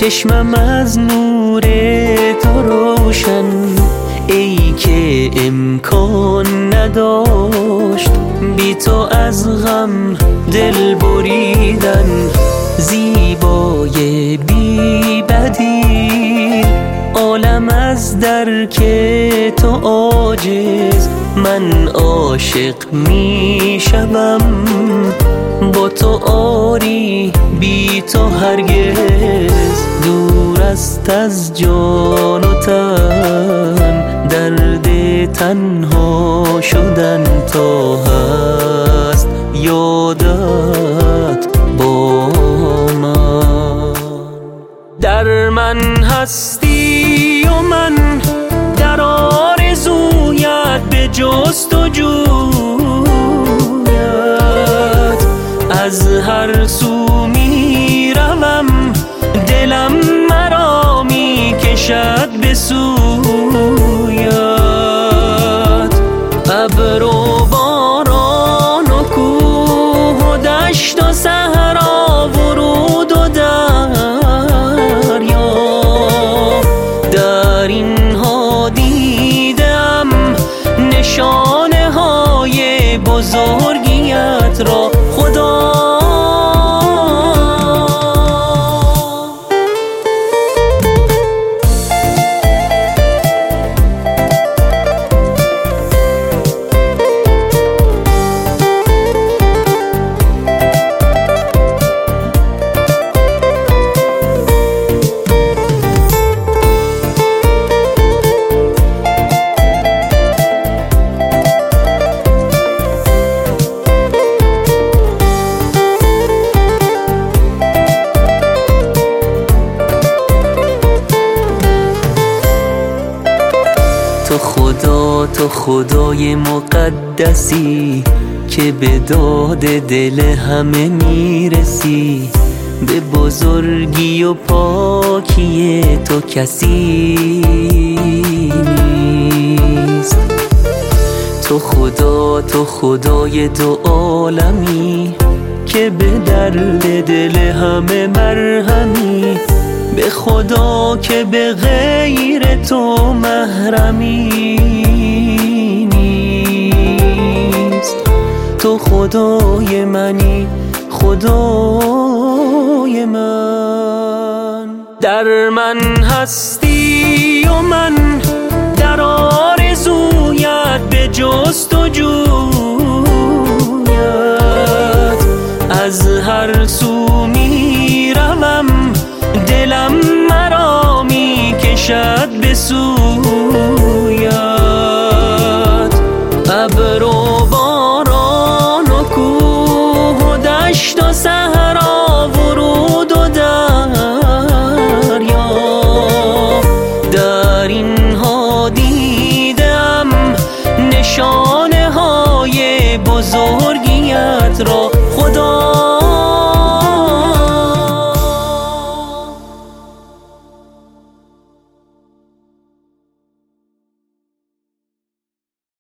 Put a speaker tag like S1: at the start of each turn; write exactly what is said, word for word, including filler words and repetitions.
S1: چشمم از نور تو روشن، ای که امکان نداشت بی تو از غم دل بریدن. زیبای بی بدیل عالم از درک تو عاجز، من عاشق می شوم با تو آری بی تو هرگز. دور است از جان و تن درد تنها شدن، تا هست یادت با من. در من هستی و من در آرزویت به جستجویت، از هر سو می روم دلم مرا می کشد به سویت. ابر و باران و کوه و دشت و صحرا، ورود و دریا، در اینها دیدم نشانه های بزرگیت را. خدا تو خدا، تو خدای مقدسی که به داد دل همه میرسی. به بزرگی و پاکی تو کسی نیست. تو خدا، تو خدای دو عالمی که به درد دل همه مرهمی. به خدا که به غیر تو محرمی نیست. تو خدای منی، خدای من. در من هستی و من در آرزویت به جستجویت، از هر سو می روم دلم مرا می کشد به سویت. ابر و باران و کوه و دشت و صحرا، ورود و دریا، در اینها دیدم نشانه های بزرگیت را.